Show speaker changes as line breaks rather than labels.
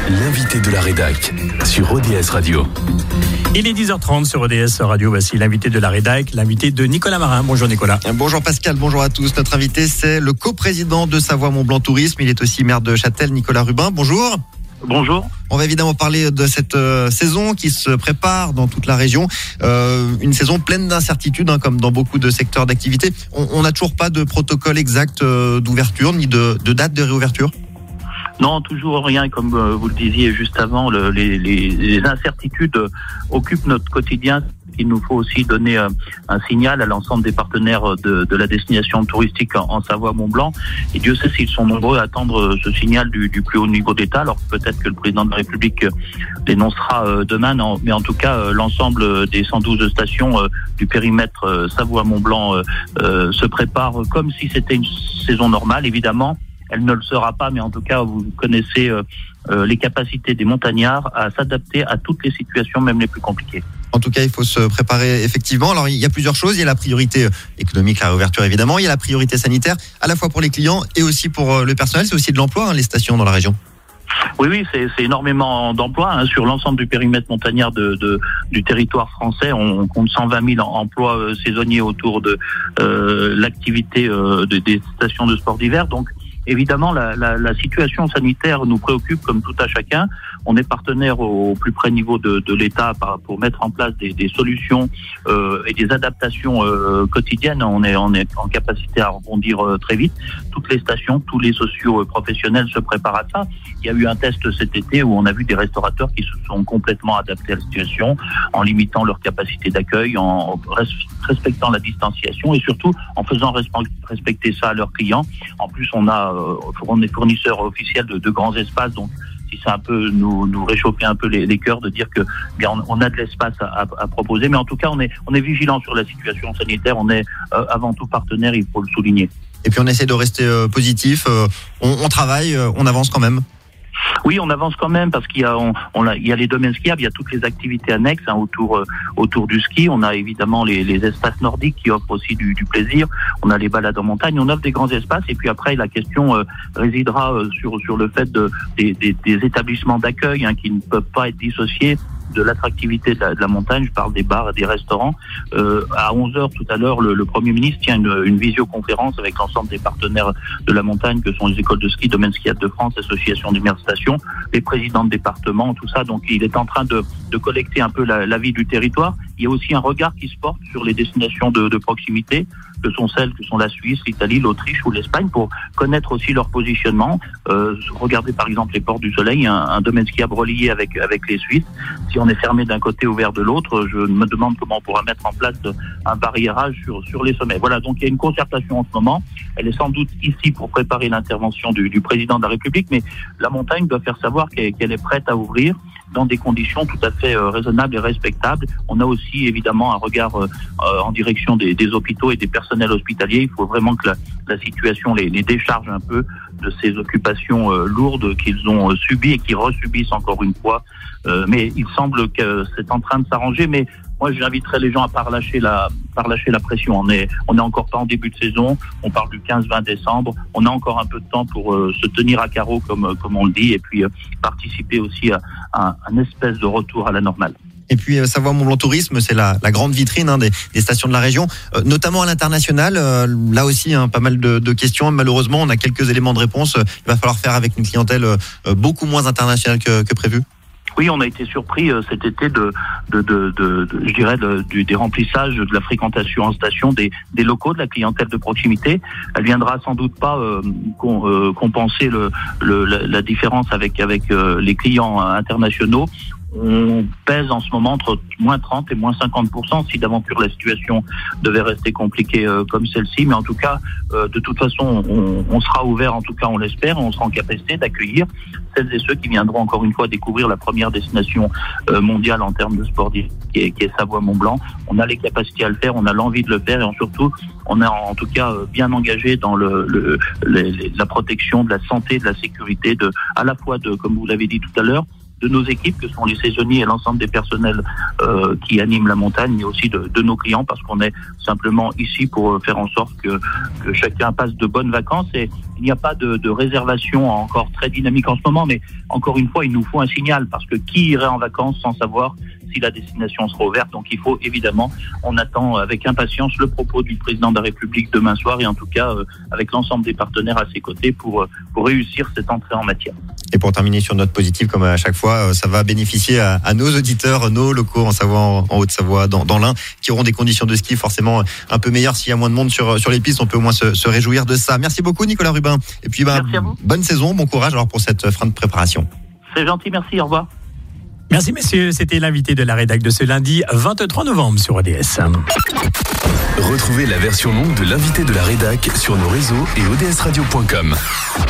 L'invité de la rédac sur ODS Radio.
Il est 10h30 sur ODS Radio. Voici l'invité de la rédac, l'invité de Nicolas Marin. Bonjour Nicolas.
Bonjour Pascal, bonjour à tous. Notre invité, c'est le coprésident de Savoie-Mont-Blanc Tourisme. Il est aussi maire de Châtel, Nicolas Rubin. Bonjour.
Bonjour.
On va évidemment parler de cette saison qui se prépare dans toute la région. Une saison pleine d'incertitudes, comme dans beaucoup de secteurs d'activité. On n'a toujours pas de protocole exact d'ouverture, ni de date de réouverture ?
Non, toujours rien, comme vous le disiez juste avant. Les incertitudes occupent notre quotidien. Il nous faut aussi donner un signal à l'ensemble des partenaires de la destination touristique en Savoie-Mont-Blanc. Et Dieu sait s'ils sont nombreux à attendre ce signal du plus haut niveau d'État. Alors peut-être que le président de la République l'énoncera demain, mais en tout cas l'ensemble des 112 stations du périmètre Savoie-Mont-Blanc se préparent comme si c'était une saison normale. Évidemment, elle ne le sera pas, mais en tout cas, vous connaissez les capacités des montagnards à s'adapter à toutes les situations, même les plus compliquées.
En tout cas, il faut se préparer effectivement. Alors, il y a plusieurs choses. Il y a la priorité économique, la réouverture évidemment. Il y a la priorité sanitaire, à la fois pour les clients et aussi pour le personnel. C'est aussi de l'emploi, les stations dans la région.
Oui, c'est énormément d'emplois sur l'ensemble du périmètre montagnard du territoire français. On compte 120 000 emplois saisonniers autour de l'activité des stations de sport d'hiver. Donc, évidemment, la situation sanitaire nous préoccupe comme tout à chacun. On est partenaire au plus près niveau de l'État pour mettre en place des solutions et des adaptations quotidiennes. On est en capacité à rebondir très vite. Toutes les stations, tous les socio-professionnels se préparent à ça. Il y a eu un test cet été où on a vu des restaurateurs qui se sont complètement adaptés à la situation en limitant leur capacité d'accueil, en respectant la distanciation et surtout en faisant respecter ça à leurs clients. En plus, on est fournisseur officiel de grands espaces, donc si ça un peu nous réchauffer un peu les cœurs de dire que on a de l'espace à proposer, mais en tout cas on est vigilant sur la situation sanitaire, on est avant tout partenaire, il faut le souligner.
Et puis on essaie de rester positif, on travaille, on avance quand même.
Oui, on avance quand même parce qu'il y a les domaines skiables, il y a toutes les activités annexes autour du ski. On a évidemment les espaces nordiques qui offrent aussi du plaisir. On a les balades en montagne, on offre des grands espaces. Et puis après, la question résidera sur le fait des établissements d'accueil qui ne peuvent pas être dissociés de l'attractivité de la montagne. Je parle des bars et des restaurants. À 11h tout à l'heure, le Premier ministre tient une visioconférence avec l'ensemble des partenaires de la montagne que sont les écoles de ski, Domaine skiable de France, Association des maires de station, les présidents de département, tout ça. Donc il est en train de collecter un peu la vie du territoire. Il y a aussi un regard qui se porte sur les destinations de proximité, que sont celles que sont la Suisse, l'Italie, l'Autriche ou l'Espagne, pour connaître aussi leur positionnement. Regardez par exemple les Portes du Soleil, un domaine skiable relié avec les Suisses. Si on est fermé d'un côté, ouvert de l'autre, je me demande comment on pourra mettre en place un barriérage sur les sommets. Voilà, donc il y a une concertation en ce moment. Elle est sans doute ici pour préparer l'intervention du président de la République, mais la montagne doit faire savoir qu'elle est prête à ouvrir dans des conditions tout à fait raisonnables et respectables. On a aussi évidemment un regard en direction des hôpitaux et des personnels hospitaliers. Il faut vraiment que la situation les décharge un peu de ces occupations lourdes qu'ils ont subies et qui resubissent encore une fois. Mais il semble que c'est en train de s'arranger. Mais moi, j'inviterais les gens à pas relâcher la pression. On est encore pas en début de saison. On parle du 15-20 décembre. On a encore un peu de temps pour se tenir à carreau, comme on le dit, et puis participer aussi à un espèce de retour à la normale.
Et puis Savoie-Mont-Blanc Tourisme, c'est la grande vitrine des stations de la région, notamment à l'international. Là aussi, pas mal de questions. Malheureusement, on a quelques éléments de réponse. Il va falloir faire avec une clientèle beaucoup moins internationale que prévu.
Oui, on a été surpris cet été je dirais des remplissages, de la fréquentation en station des locaux, de la clientèle de proximité. Elle viendra sans doute pas compenser la différence avec les clients internationaux. On pèse en ce moment entre moins 30 et moins 50% si d'aventure la situation devait rester compliquée comme celle-ci. Mais en tout cas, de toute façon, on sera ouvert, en tout cas on l'espère, on sera en capacité d'accueillir celles et ceux qui viendront encore une fois découvrir la première destination mondiale en termes de sport qui est Savoie-Mont-Blanc. On a les capacités à le faire, on a l'envie de le faire et surtout, on est en tout cas bien engagé dans la protection de la santé, de la sécurité, à la fois comme vous l'avez dit tout à l'heure, de nos équipes, que sont les saisonniers et l'ensemble des personnels qui animent la montagne, mais aussi de nos clients, parce qu'on est simplement ici pour faire en sorte que chacun passe de bonnes vacances. Et il n'y a pas de réservation encore très dynamique en ce moment, mais encore une fois, il nous faut un signal, parce que qui irait en vacances sans savoir si la destination sera ouverte? Donc il faut évidemment, on attend avec impatience le propos du président de la République demain soir, et en tout cas avec l'ensemble des partenaires à ses côtés pour réussir cette entrée en matière.
Et pour terminer sur une note positive, comme à chaque fois, ça va bénéficier à nos auditeurs, nos locaux en Savoie, en Haute-Savoie, dans l'Ain, qui auront des conditions de ski forcément un peu meilleures. S'il y a moins de monde sur les pistes, on peut au moins se réjouir de ça. Merci beaucoup Nicolas Rubin. Et puis bonne saison, bon courage alors pour cette fin de préparation.
C'est gentil, merci, au revoir.
Merci messieurs, c'était l'invité de la rédac de ce lundi 23 novembre sur ODS.
Retrouvez la version longue de l'invité de la rédac sur nos réseaux et odsradio.com.